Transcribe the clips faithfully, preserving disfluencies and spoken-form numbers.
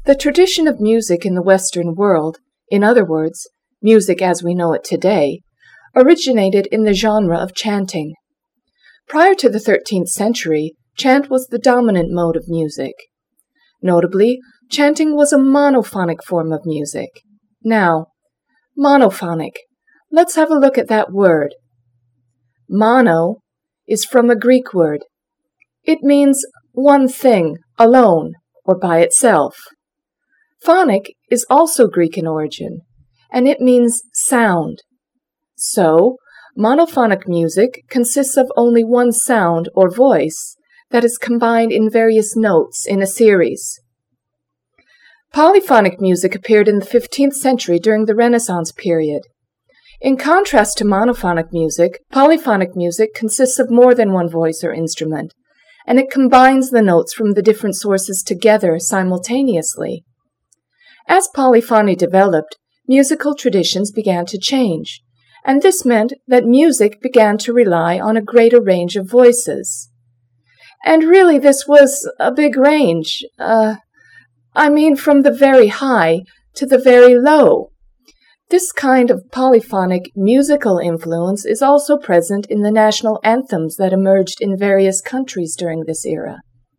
The tradition of music in the Western world, in other words, music as we know it today, originated in the genre of chanting. Prior to the thirteenth century, chant was the dominant mode of music. Notably, chanting was a monophonic form of music. Now, monophonic. Let's have a look at that word. Mono is from a Greek word. It means one thing, alone, or by itself. Phonic is also Greek in origin, and it means sound. So, monophonic music consists of only one sound or voice that is combined in various notes in a series. Polyphonic music appeared in the fifteenth century during the Renaissance period. In contrast to monophonic music, polyphonic music consists of more than one voice or instrument, and it combines the notes from the different sources together simultaneously. As polyphony developed, musical traditions began to change, and this meant that music began to rely on a greater range of voices. And really this was a big range. Uh, I mean from the very high to the very low. This kind of polyphonic musical influence is also present in the national anthems that emerged in various countries during this era.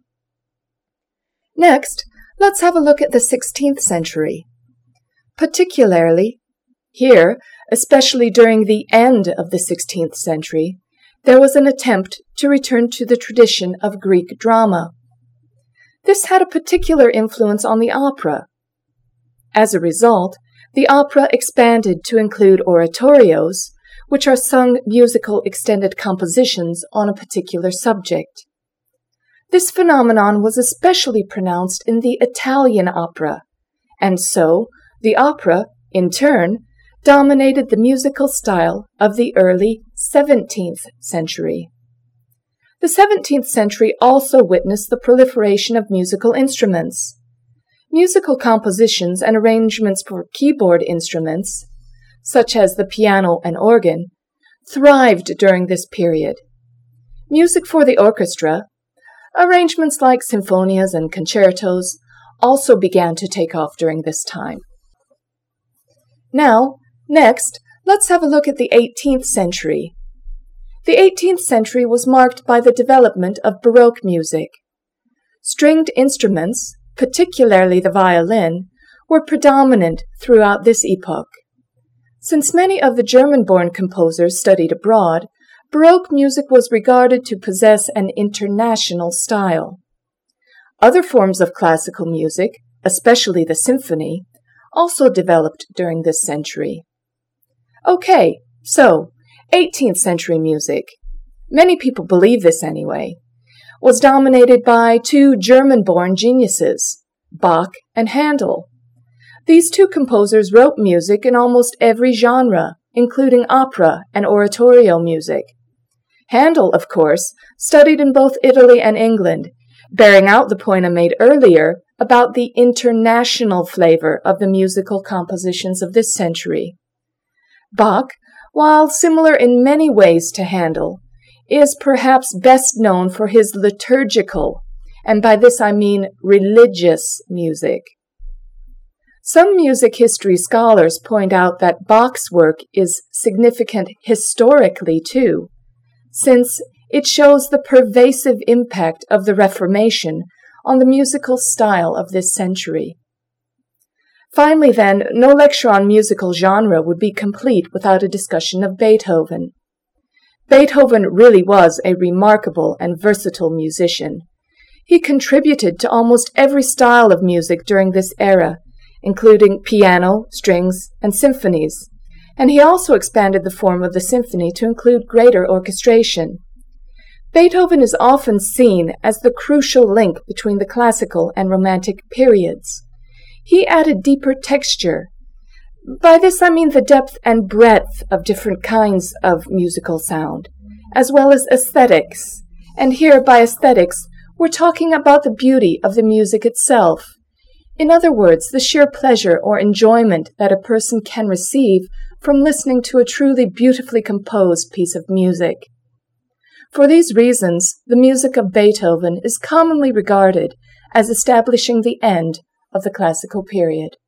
Next, let's have a look at the sixteenth century. Particularly, here, especially during the end of the sixteenth century, there was an attempt to return to the tradition of Greek drama. This had a particular influence on the opera. As a result, the opera expanded to include oratorios, which are sung musical extended compositions on a particular subject. This phenomenon was especially pronounced in the Italian opera, and so the opera, in turn, dominated the musical style of the early seventeenth century. The seventeenth century also witnessed the proliferation of musical instruments. Musical compositions and arrangements for keyboard instruments, such as the piano and organ, thrived during this period. Music for the orchestra, arrangements like sinfonias and concertos, also began to take off during this time. Now, next, let's have a look at the eighteenth century. The eighteenth century was marked by the development of Baroque music. Stringed instruments, particularly the violin, were predominant throughout this epoch. Since many of the German-born composers studied abroad, Baroque music was regarded to possess an international style. Other forms of classical music, especially the symphony, also developed during this century. Okay, so, eighteenth century music, many people believe this anyway, was dominated by two German-born geniuses, Bach and Handel. These two composers wrote music in almost every genre, including opera and oratorio music. Handel, of course, studied in both Italy and England, bearing out the point I made earlier about the international flavor of the musical compositions of this century. Bach, while similar in many ways to Handel, is perhaps best known for his liturgical, and by this I mean religious, music. Some music history scholars point out that Bach's work is significant historically too, since it shows the pervasive impact of the Reformation on the musical style of this century. Finally, then, no lecture on musical genre would be complete without a discussion of Beethoven. Beethoven really was a remarkable and versatile musician. He contributed to almost every style of music during this era, including piano, strings, and symphonies, and he also expanded the form of the symphony to include greater orchestration. Beethoven is often seen as the crucial link between the classical and romantic periods. He added deeper texture. By this I mean the depth and breadth of different kinds of musical sound, as well as aesthetics. And here, by aesthetics, we're talking about the beauty of the music itself. In other words, the sheer pleasure or enjoyment that a person can receive from listening to a truly beautifully composed piece of music. For these reasons, the music of Beethoven is commonly regarded as establishing the end of the classical period.